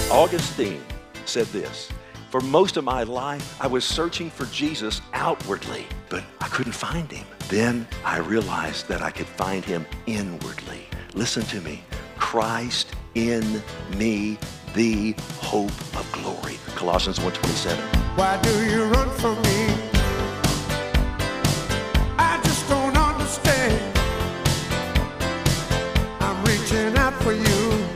Augustine said this, "For most of my life, I was searching for Jesus outwardly, but I couldn't find him. Then I realized that I could find him inwardly." Listen to me. Christ in me, the hope of glory. Colossians 1:27. Why do you run from me? I just don't understand. I'm reaching out for you.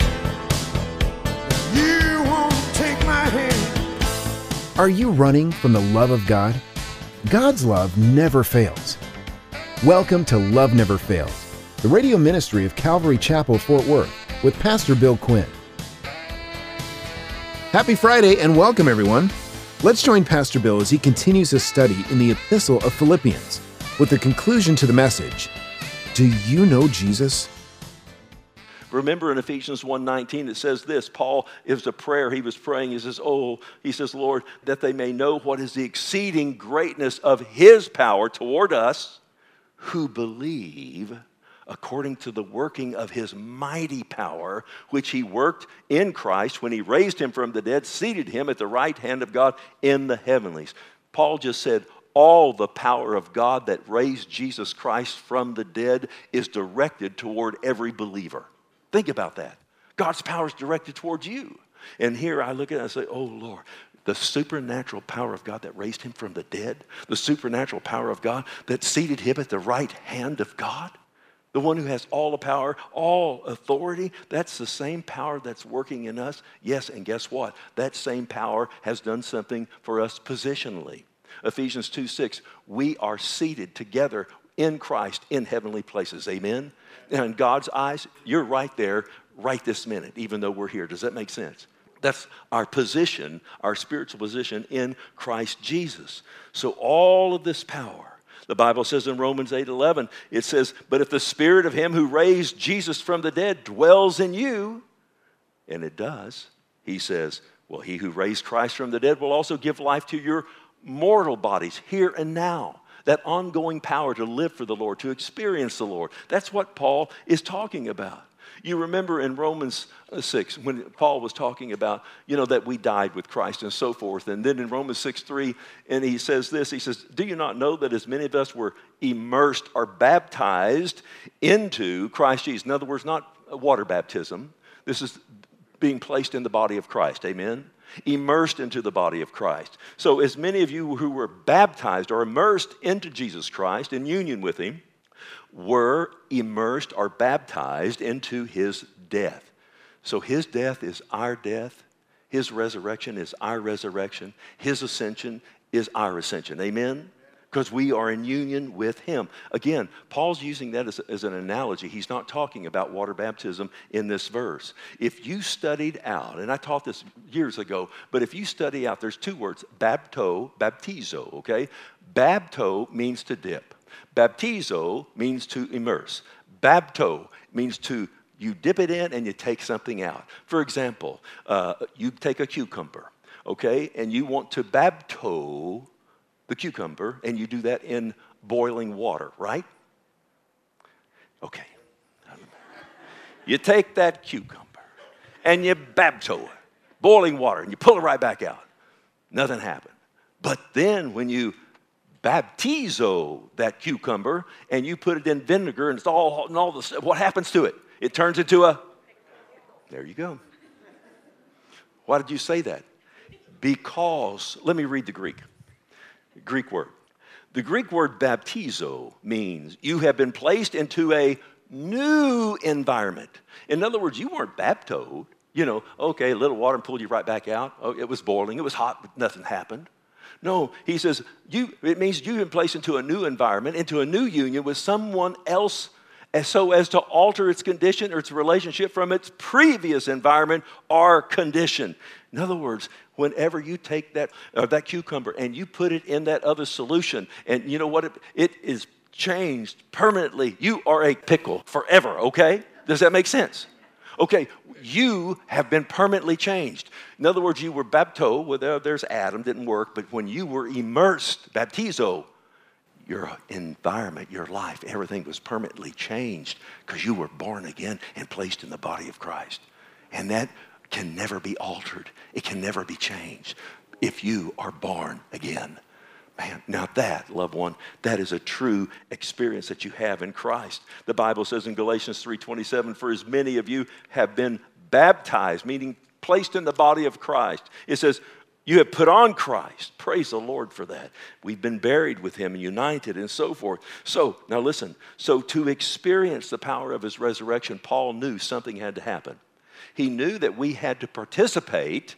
You won't take my hand. Are you running from the love of God? God's love never fails. Welcome to Love Never Fails, the radio ministry of Calvary Chapel, Fort Worth, with Pastor Bill Quinn. Happy Friday and welcome, everyone. Let's join Pastor Bill as he continues his study in the Epistle of Philippians with the conclusion to the message, Do you know Jesus? Remember in Ephesians 1:19, it says this, Paul, it was a prayer he was praying. He says, Lord, that they may know what is the exceeding greatness of his power toward us who believe, according to the working of his mighty power, which he worked in Christ when he raised him from the dead, seated him at the right hand of God in the heavenlies. Paul just said, all the power of God that raised Jesus Christ from the dead is directed toward every believer. Think about that. God's power is directed towards you. And here I look at it and I say, oh Lord, the supernatural power of God that raised him from the dead, the supernatural power of God that seated him at the right hand of God, the one who has all the power, all authority, that's the same power that's working in us. Yes, and guess what? That same power has done something for us positionally. Ephesians 2:6, we are seated together in Christ in heavenly places. Amen? And in God's eyes, you're right there, right this minute, even though we're here. Does that make sense? That's our position, our spiritual position in Christ Jesus. So all of this power, the Bible says in Romans 8:11, it says, but if the spirit of him who raised Jesus from the dead dwells in you, and it does, he says, well, he who raised Christ from the dead will also give life to your mortal bodies here and now. That ongoing power to live for the Lord, to experience the Lord. That's what Paul is talking about. You remember in Romans 6, when Paul was talking about, that we died with Christ and so forth. And then in Romans 6:3, and he says this, he says, do you not know that as many of us were immersed or baptized into Christ Jesus? In other words, not water baptism. This is being placed in the body of Christ. Amen? Immersed into the body of Christ. So as many of you who were baptized or immersed into Jesus Christ in union with him were immersed or baptized into his death. So his death is our death. His resurrection is our resurrection. His ascension is our ascension. Amen? Because we are in union with him. Again, Paul's using that as an analogy. He's not talking about water baptism in this verse. If you studied out, and I taught this years ago, but if you study out, there's two words, baptizo, okay? Bapto means to dip. Baptizo means to immerse. Bapto means you dip it in and you take something out. For example, you take a cucumber, okay? And you want to bapto the cucumber, and you do that in boiling water, right? Okay. You take that cucumber, and you bapto it, boiling water, and you pull it right back out. Nothing happened. But then when you baptizo that cucumber, and you put it in vinegar, and what happens to it? It turns into there you go. Why did you say that? Because, let me read the Greek word. The Greek word baptizo means you have been placed into a new environment. In other words, you weren't baptized. Okay, a little water pulled you right back out. Oh, it was boiling. It was hot, but nothing happened. No, he says, it means you've been placed into a new environment, into a new union with someone else so as to alter its condition or its relationship from its previous environment or condition. In other words, whenever you take that cucumber and you put it in that other solution, and you know what? It is changed permanently. You are a pickle forever, okay? Does that make sense? Okay, you have been permanently changed. In other words, you were bapto, well, there's Adam, didn't work, but when you were immersed, baptizo, your environment, your life, everything was permanently changed because you were born again and placed in the body of Christ. And that can never be altered. It can never be changed if you are born again. Man, now that, loved one, that is a true experience that you have in Christ. The Bible says in Galatians 3:27, for as many of you have been baptized, meaning placed in the body of Christ. It says, you have put on Christ. Praise the Lord for that. We've been buried with him and united and so forth. So, now listen. So to experience the power of his resurrection, Paul knew something had to happen. He knew that we had to participate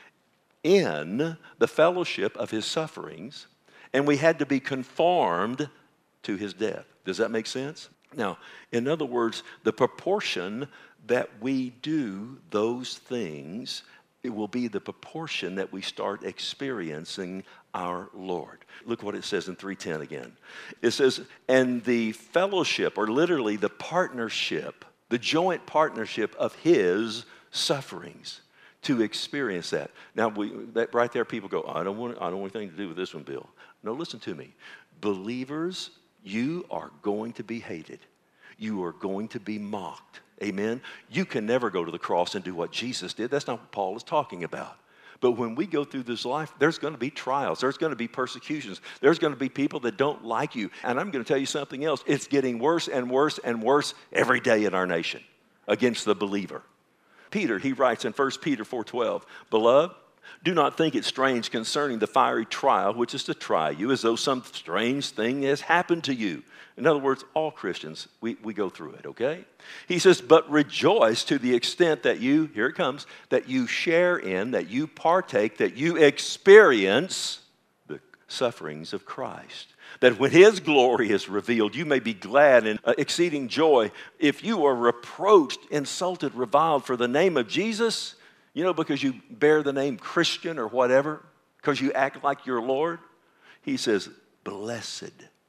in the fellowship of his sufferings, and we had to be conformed to his death. Does that make sense? Now, in other words, the proportion that we do those things, it will be the proportion that we start experiencing our Lord. Look what it says in 3:10 again. It says, and the fellowship, or literally the partnership, the joint partnership of his sufferings, to experience that. Now, that right there, people go, I don't want anything to do with this one, Bill. No, listen to me. Believers, you are going to be hated. You are going to be mocked. Amen? You can never go to the cross and do what Jesus did. That's not what Paul is talking about. But when we go through this life, there's going to be trials. There's going to be persecutions. There's going to be people that don't like you. And I'm going to tell you something else. It's getting worse and worse and worse every day in our nation against the believer. Peter, he writes in 1 Peter 4:12, beloved, do not think it strange concerning the fiery trial, which is to try you, as though some strange thing has happened to you. In other words, all Christians, we go through it, okay? He says, but rejoice to the extent that you, here it comes, that you share in, that you partake, that you experience the sufferings of Christ. That when his glory is revealed, you may be glad and exceeding joy. If you are reproached, insulted, reviled for the name of Jesus, you know, because you bear the name Christian or whatever, because you act like your Lord, he says, blessed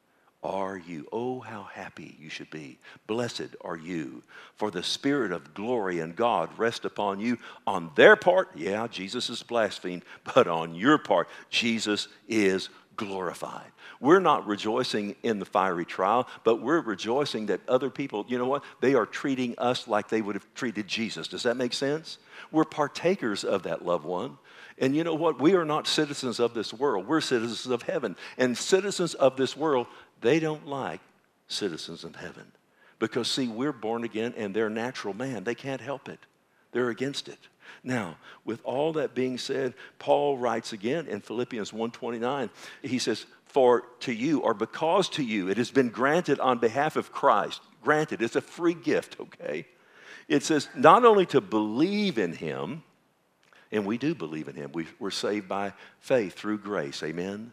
are you. Oh, how happy you should be. Blessed are you, for the Spirit of glory and God rest upon you. On their part, yeah, Jesus is blasphemed, but on your part, Jesus is glorified. We're not rejoicing in the fiery trial, but we're rejoicing that other people, you know what? They are treating us like they would have treated Jesus. Does that make sense? We're partakers of that, loved one. And you know what? We are not citizens of this world. We're citizens of heaven. And citizens of this world, they don't like citizens of heaven. Because, see, we're born again and they're natural man. They can't help it. They're against it. Now, with all that being said, Paul writes again in Philippians 1:29. He says, for to you, or because to you, it has been granted on behalf of Christ. Granted, it's a free gift, okay? It says not only to believe in him, and we do believe in him. We're saved by faith through grace, amen?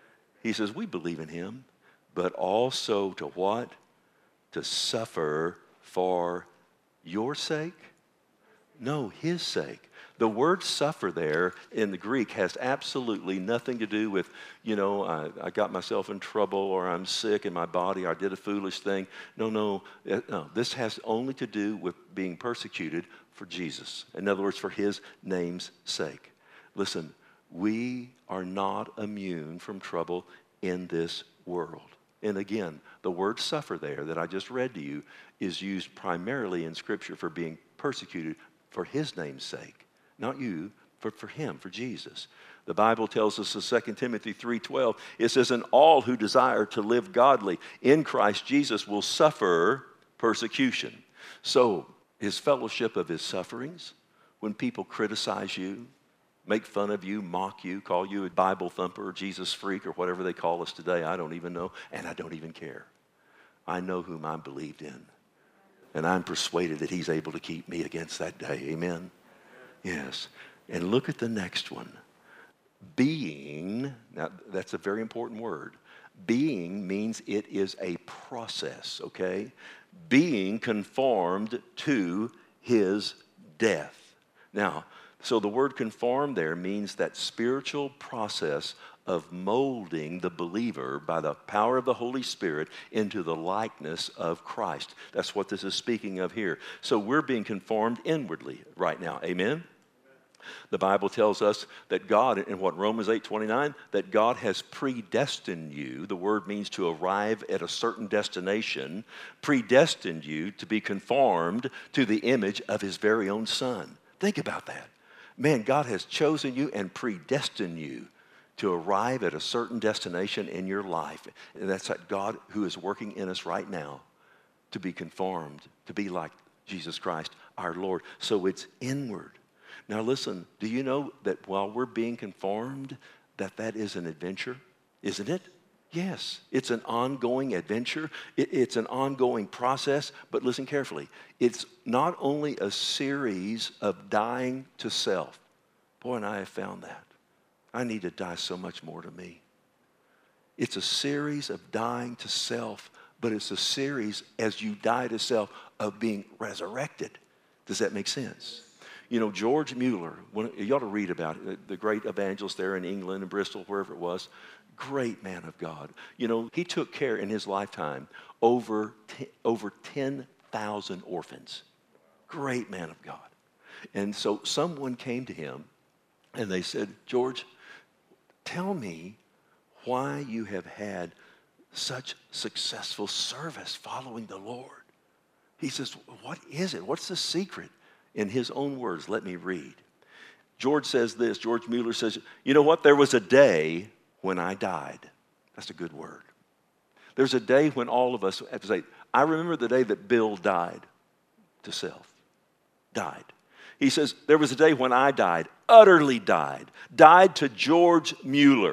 He says we believe in him, but also to what? To suffer for your sake? No, his sake. The word suffer there in the Greek has absolutely nothing to do with, you know, I got myself in trouble, or I'm sick in my body, or I did a foolish thing. No. This has only to do with being persecuted for Jesus. In other words, for his name's sake. Listen, we are not immune from trouble in this world. And again, the word suffer there that I just read to you is used primarily in Scripture for being persecuted for his name's sake. Not you, but for him, for Jesus. The Bible tells us in 2 Timothy 3:12, it says, and all who desire to live godly in Christ Jesus will suffer persecution. So, his fellowship of his sufferings, when people criticize you, make fun of you, mock you, call you a Bible thumper or Jesus freak or whatever they call us today, I don't even know, and I don't even care. I know whom I believed in. And I'm persuaded that he's able to keep me against that day. Amen? Yes. And look at the next one. Being, now that's a very important word. Being means it is a process, okay? Being conformed to his death. Now, so the word conform there means that spiritual process of molding the believer by the power of the Holy Spirit into the likeness of Christ. That's what this is speaking of here. So we're being conformed inwardly right now. Amen? The Bible tells us that God, in what Romans 8:29, that God has predestined you. The word means to arrive at a certain destination. Predestined you to be conformed to the image of his very own Son. Think about that. Man, God has chosen you and predestined you to arrive at a certain destination in your life. And that's that God who is working in us right now to be conformed, to be like Jesus Christ, our Lord. So it's inward. Now listen, do you know that while we're being conformed, that is an adventure? Isn't it? Yes, it's an ongoing adventure. It's an ongoing process, but listen carefully. It's not only a series of dying to self. Boy, and I have found that. I need to die so much more to me. It's a series of dying to self, but it's a series, as you die to self, of being resurrected. Does that make sense? You know, George Mueller, you ought to read about it, the great evangelist there in England and Bristol, wherever it was. Great man of God. You know, he took care in his lifetime over 10,000 orphans. Great man of God. And so someone came to him and they said, George, tell me why you have had such successful service following the Lord. He says, what is it? What's the secret? In his own words, let me read. George says this, George Mueller says, you know what? There was a day when I died. That's a good word. There's a day when all of us have to say, I remember the day that Bill died to self. Died. He says, there was a day when I died, utterly died to George Mueller.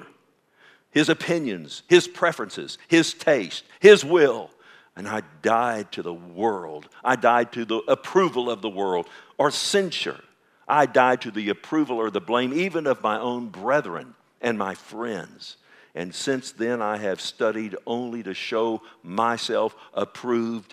His opinions, his preferences, his taste, his will. And I died to the world. I died to the approval of the world or censure. I died to the approval or the blame even of my own brethren and my friends. And since then I have studied only to show myself approved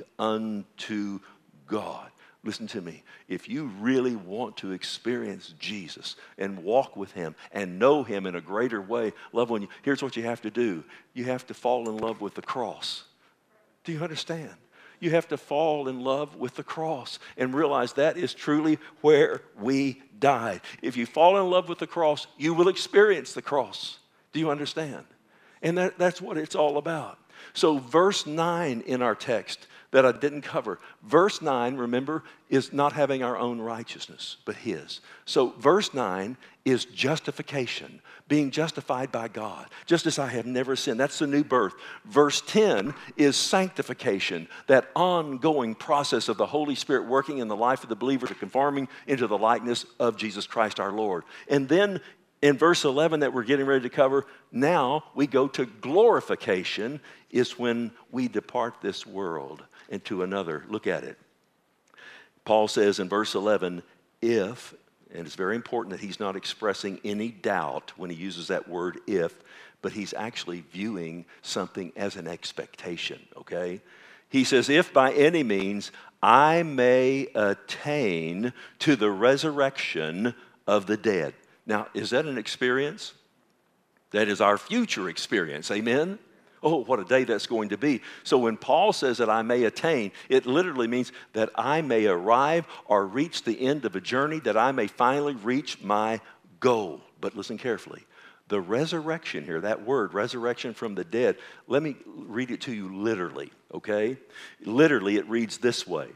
unto God. Listen to me. If you really want to experience Jesus and walk with him and know him in a greater way, loved one, here's what you have to do. You have to fall in love with the cross. Do you understand? You have to fall in love with the cross and realize that is truly where we died. If you fall in love with the cross, you will experience the cross. Do you understand? And that's what it's all about. So verse 9 in our text that I didn't cover. Verse 9, remember, is not having our own righteousness, but his. So verse 9 is justification, being justified by God, just as I have never sinned. That's the new birth. Verse 10 is sanctification, that ongoing process of the Holy Spirit working in the life of the believer to conforming into the likeness of Jesus Christ our Lord. And then in verse 11 that we're getting ready to cover, now we go to glorification, is when we depart this world into another. Look at it. Paul says in verse 11, if, and it's very important that he's not expressing any doubt when he uses that word if, but he's actually viewing something as an expectation, okay? He says, if by any means I may attain to the resurrection of the dead. Now, is that an experience? That is our future experience, amen? Oh, what a day that's going to be. So when Paul says that I may attain, it literally means that I may arrive or reach the end of a journey, that I may finally reach my goal. But listen carefully. The resurrection here, that word, resurrection from the dead, let me read it to you literally, okay? Literally, it reads this way.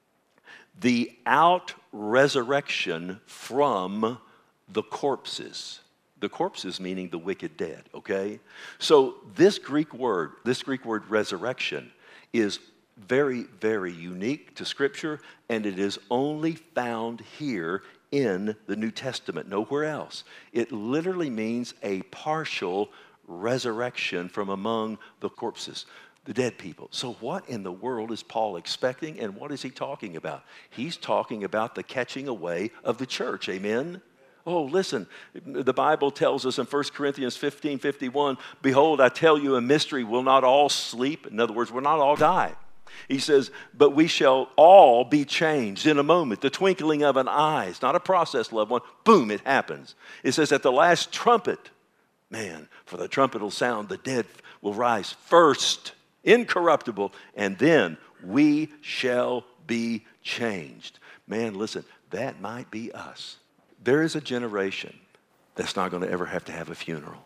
The out-resurrection from the corpses. The corpses meaning the wicked dead, okay? So this Greek word resurrection is very, very unique to Scripture, and it is only found here in the New Testament, nowhere else. It literally means a partial resurrection from among the corpses, the dead people. So what in the world is Paul expecting, and what is he talking about? He's talking about the catching away of the church, amen? Oh, listen, the Bible tells us in 1 Corinthians 15:51, behold, I tell you a mystery, we'll not all sleep. In other words, we'll not all die. He says, but we shall all be changed in a moment, the twinkling of an eye. It's not a process, loved one. Boom, it happens. It says at the last trumpet, man, for the trumpet will sound, the dead will rise first, incorruptible, and then we shall be changed. Man, listen, that might be us. There is a generation that's not going to ever have to have a funeral.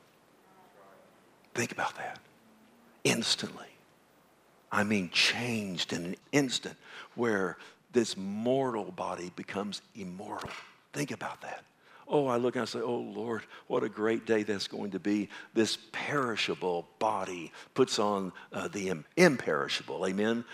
Think about that. Instantly. I mean, changed in an instant, where this mortal body becomes immortal. Think about that. Oh, I look and I say, oh, Lord, what a great day that's going to be. This perishable body puts on the imperishable. Amen?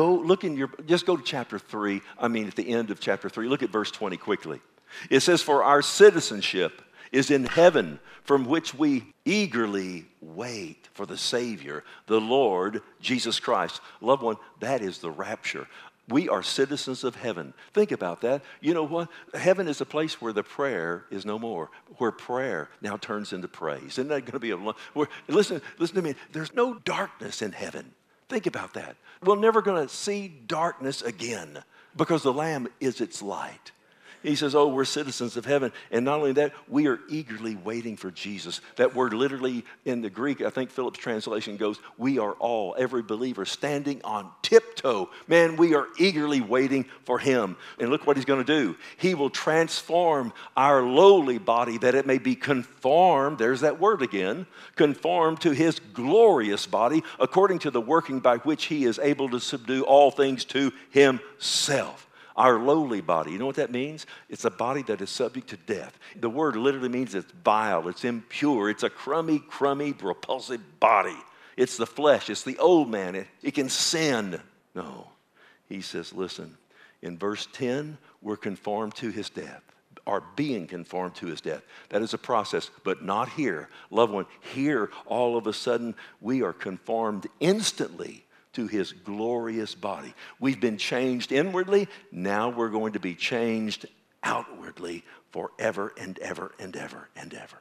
Just go to chapter 3. At the end of chapter 3. Look at verse 20 quickly. It says, for our citizenship is in heaven, from which we eagerly wait for the Savior, the Lord Jesus Christ. Loved one, that is the rapture. We are citizens of heaven. Think about that. You know what? Heaven is a place where the prayer is no more, where prayer now turns into praise. Isn't that going to be listen to me. There's no darkness in heaven. Think about that. We're never going to see darkness again because the Lamb is its light. He says, oh, we're citizens of heaven. And not only that, we are eagerly waiting for Jesus. That word literally in the Greek, I think Philip's translation goes, we are all, every believer, standing on tiptoe. Man, we are eagerly waiting for him. And look what he's going to do. He will transform our lowly body that it may be conformed, there's that word again, conformed to his glorious body, according to the working by which he is able to subdue all things to himself. Our lowly body, you know what that means? It's a body that is subject to death. The word literally means it's vile, it's impure, it's a crummy, repulsive body. It's the flesh, it's the old man, it can sin. No, he says, listen, in verse 10, we're conformed to his death, are being conformed to his death. That is a process, but not here. Loved one, here, all of a sudden, we are conformed instantly to his glorious body. We've been changed inwardly. Now we're going to be changed outwardly forever and ever and ever and ever.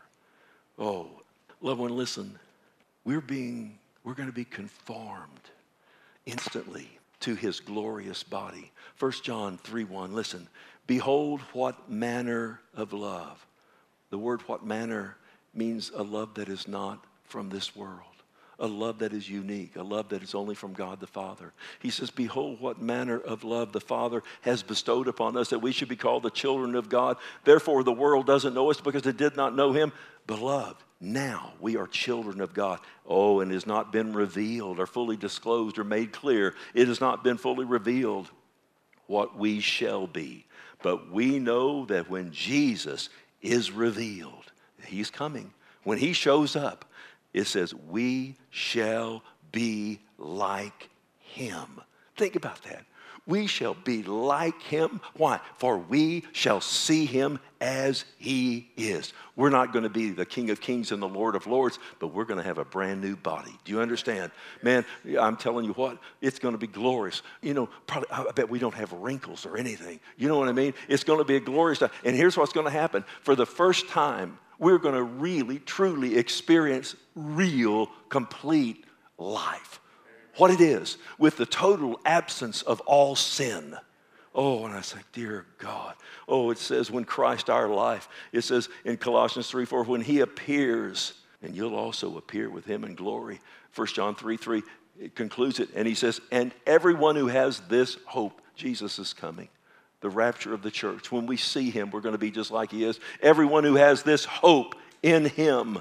Oh, loved one, listen. We're going to be conformed instantly to his glorious body. 1 John 3:1, listen. Behold what manner of love. The word what manner means a love that is not from this world. A love that is unique, a love that is only from God the Father. He says, behold what manner of love the Father has bestowed upon us, that we should be called the children of God. Therefore the world doesn't know us because it did not know him. Beloved, now we are children of God. Oh, and it has not been revealed or fully disclosed or made clear. It has not been fully revealed what we shall be. But we know that when Jesus is revealed, he's coming. When he shows up, it says, we shall be like him. Think about that. We shall be like him. Why? For we shall see him as he is. We're not going to be the King of Kings and the Lord of Lords, but we're going to have a brand new body. Do you understand? Man, I'm telling you what, it's going to be glorious. You know, probably, I bet we don't have wrinkles or anything. You know what I mean? It's going to be a glorious time. And here's what's going to happen. For the first time, we're going to really, truly experience real, complete life. What it is, with the total absence of all sin. Oh, and I say, dear God. Oh, it says when Christ our life, it says in Colossians 3:4, when he appears, and you'll also appear with him in glory. 1 John 3:3, it concludes it, and he says, and everyone who has this hope, Jesus is coming. The rapture of the church. When we see him, we're going to be just like he is. Everyone who has this hope in him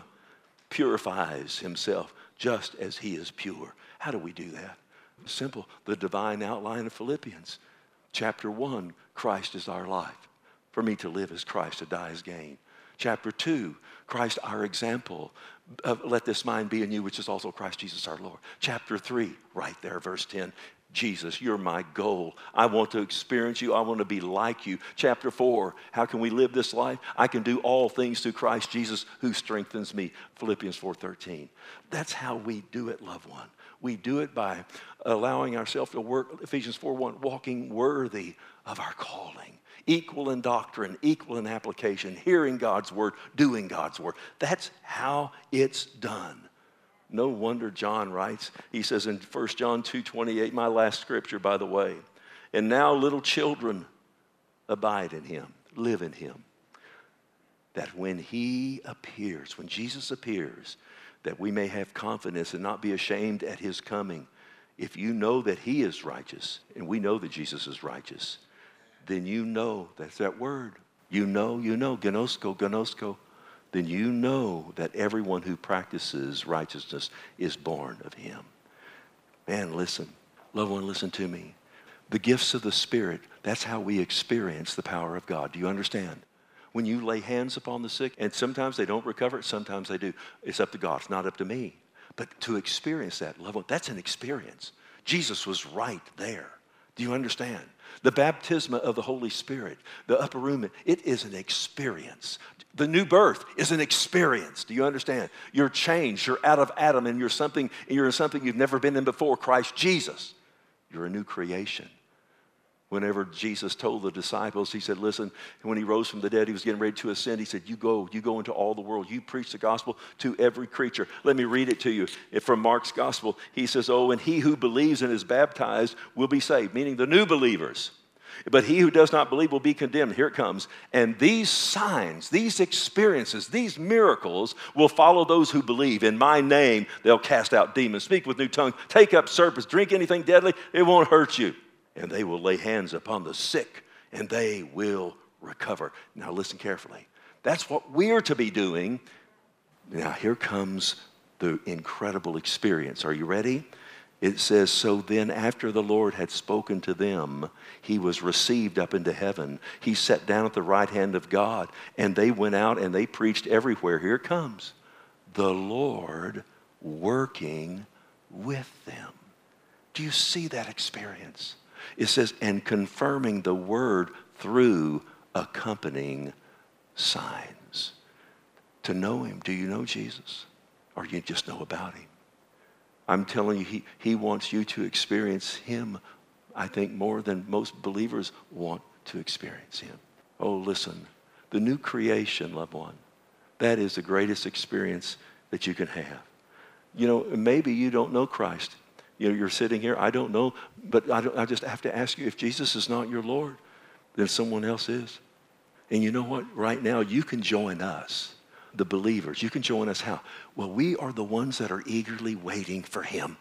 purifies himself just as he is pure. How do we do that? Simple. The divine outline of Philippians. Chapter 1, Christ is our life. For me to live is Christ, to die is gain. Chapter 2, Christ our example. Let this mind be in you, which is also Christ Jesus our Lord. Chapter 3, right there, verse 10. Jesus, you're my goal. I want to experience you. I want to be like you. Chapter 4, how can we live this life? I can do all things through Christ Jesus who strengthens me. Philippians 4:13. That's how we do it, loved one. We do it by allowing ourselves to work, Ephesians 4:1, walking worthy of our calling. Equal in doctrine, equal in application, hearing God's word, doing God's word. That's how it's done. No wonder John writes, he says in 1 John 2:28, my last scripture, by the way, and now little children abide in him, live in him, that when he appears, when Jesus appears, that we may have confidence and not be ashamed at his coming. If you know that he is righteous, and we know that Jesus is righteous, then you know, that's that word, you know, gnosko, then you know that everyone who practices righteousness is born of him. Man, listen. Loved one, listen to me. The gifts of the Spirit, that's how we experience the power of God. Do you understand? when you lay hands upon the sick, and sometimes they don't recover, sometimes they do. It's up to God. It's not up to me. But to experience that level, that's an experience. Jesus was right there. Do you understand? The baptism of the Holy Spirit, the upper room, it is an experience. The new birth is an experience. Do you understand? You're changed. You're out of Adam, and you're in something you've never been in before, Christ Jesus. You're a new creation. Whenever Jesus told the disciples, he said, listen, when he rose from the dead, he was getting ready to ascend. He said, you go into all the world. You preach the gospel to every creature. Let me read it to you from Mark's gospel. He says, and he who believes and is baptized will be saved, meaning the new believers. But he who does not believe will be condemned. Here it comes. And these signs, these experiences, these miracles will follow those who believe. In my name, they'll cast out demons, speak with new tongues, take up serpents, drink anything deadly. It won't hurt you. And they will lay hands upon the sick, and they will recover. Now listen carefully. That's what we're to be doing. Now here comes the incredible experience. Are you ready? It says, so then after the Lord had spoken to them, he was received up into heaven. He sat down at the right hand of God, and they went out and they preached everywhere. Here it comes. The Lord working with them. Do you see that experience? It says, and confirming the word through accompanying signs. To know him, do you know Jesus? Or you just know about him? I'm telling you, he wants you to experience him, I think, more than most believers want to experience him. Oh, listen, the new creation, loved one, that is the greatest experience that you can have. You know, maybe you don't know Christ. You know, you're sitting here, I don't know, but I just have to ask you, if Jesus is not your Lord, then someone else is. And you know what? Right now, you can join us, the believers. You can join us how? Well, we are the ones that are eagerly waiting for him.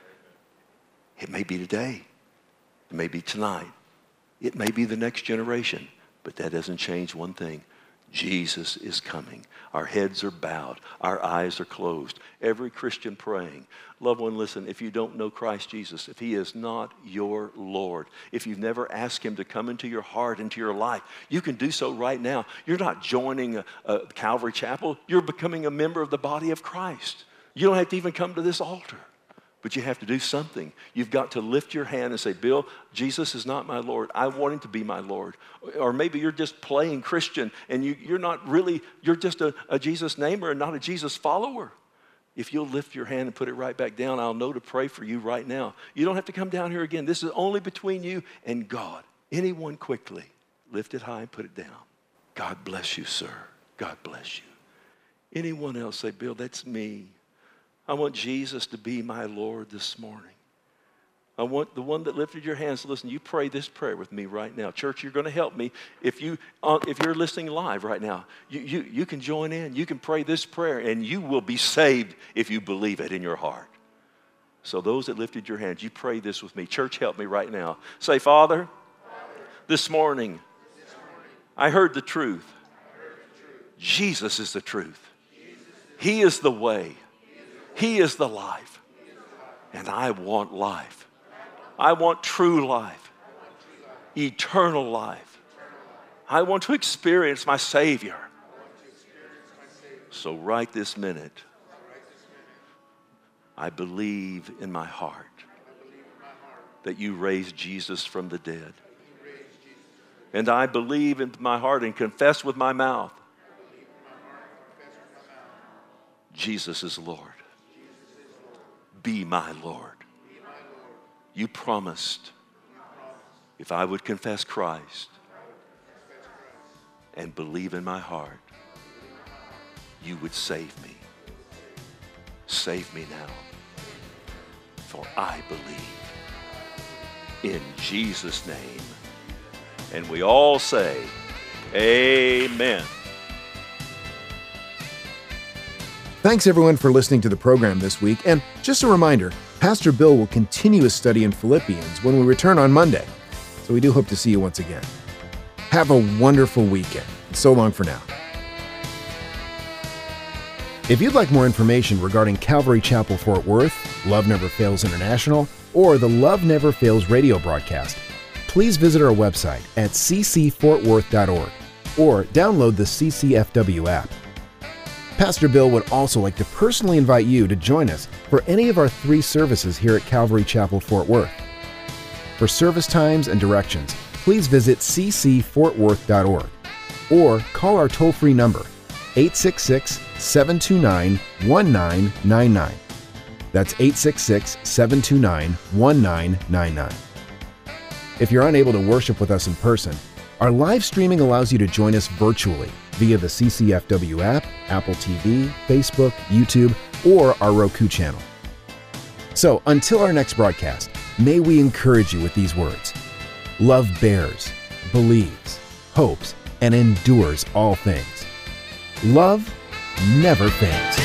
It may be today. It may be tonight. It may be the next generation. But that doesn't change one thing. Jesus is coming. Our heads are bowed. Our eyes are closed. Every Christian praying. Loved one, listen, if you don't know Christ Jesus, if he is not your Lord, if you've never asked him to come into your heart, into your life, you can do so right now. You're not joining a Calvary Chapel. You're becoming a member of the body of Christ. You don't have to even come to this altar. But you have to do something. You've got to lift your hand and say, Bill, Jesus is not my Lord. I want him to be my Lord. Or maybe you're just playing Christian and you're not really, you're just a Jesus namer and not a Jesus follower. If you'll lift your hand and put it right back down, I'll know to pray for you right now. You don't have to come down here again. This is only between you and God. Anyone quickly, lift it high and put it down. God bless you, sir. God bless you. Anyone else say, Bill, that's me. I want Jesus to be my Lord this morning. I want the one that lifted your hands. Listen, you pray this prayer with me right now. Church, you're going to help me. If you're listening live right now, you can join in. You can pray this prayer, and you will be saved if you believe it in your heart. So those that lifted your hands, you pray this with me. Church, help me right now. Say, Father, this morning, I heard the truth. Jesus is the truth. He is the way. He is the life. And I want life. I want true life. Eternal life. I want to experience my Savior. So right this minute, I believe in my heart that you raised Jesus from the dead. And I believe in my heart and confess with my mouth, Jesus is Lord. Be my Lord. You promised if I would confess Christ and believe in my heart, you would save me. Save me now, for I believe in Jesus' name. And we all say, amen. Thanks everyone for listening to the program this week. And just a reminder, Pastor Bill will continue his study in Philippians when we return on Monday. So we do hope to see you once again. Have a wonderful weekend. So long for now. If you'd like more information regarding Calvary Chapel Fort Worth, Love Never Fails International, or the Love Never Fails radio broadcast, please visit our website at ccfortworth.org. or download the CCFW app. Pastor Bill would also like to personally invite you to join us for any of our 3 services here at Calvary Chapel, Fort Worth. For service times and directions, please visit ccfortworth.org or call our toll-free number, 866-729-1999. That's 866-729-1999. If you're unable to worship with us in person, our live streaming allows you to join us virtually via the CCFW app, Apple TV, Facebook, YouTube, or our Roku channel. So until our next broadcast, may we encourage you with these words. Love bears, believes, hopes, and endures all things. Love never fails.